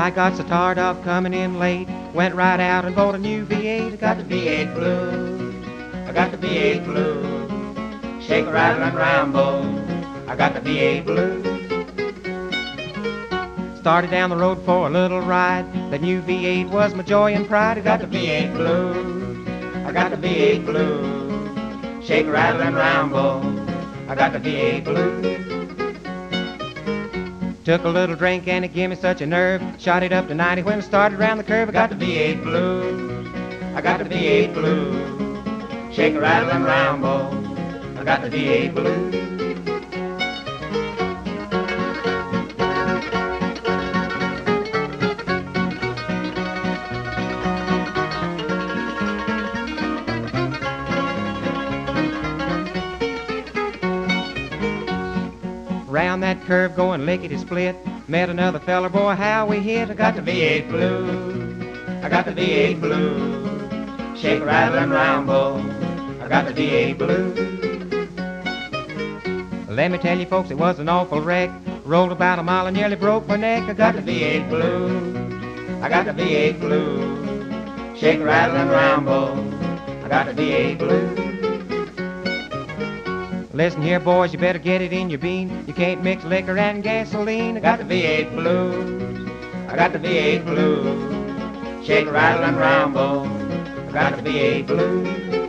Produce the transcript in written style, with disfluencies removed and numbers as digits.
I got so tired of coming in late, went right out and bought a new V8. I got the V8 blues, I got the V8 blues. Shake, rattle, and ramble, I got the V8 blues. Started down the road for a little ride. The new V8 was my joy and pride. I got the V8 blues, I got the V8 blues. Shake, rattle, and ramble, I got the V8 blues. Took a little drink and it gave me such a nerve. Shot it up to 90 when I started round the curve. I got the V8 blues, I got the V8 blues. Shake, rattle, and ramble, I got the V8 blues. Round that curve going lickety-split, met another feller, boy, how we hit. I got the V8 blues, I got the V8 blues. Shake, rattle, and ramble, I got the V8 blues. Let me tell you folks, it was an awful wreck. Rolled about a mile and nearly broke my neck. I got the V8 blues, I got the V8 blues. Shake, rattle, and ramble, I got the V8 blues. Listen here, boys, you better get it in your bean. You can't mix liquor and gasoline. I got the V8 blues, I got the V8 blues. Shake, rattle, and ramble, I got the V8 blues.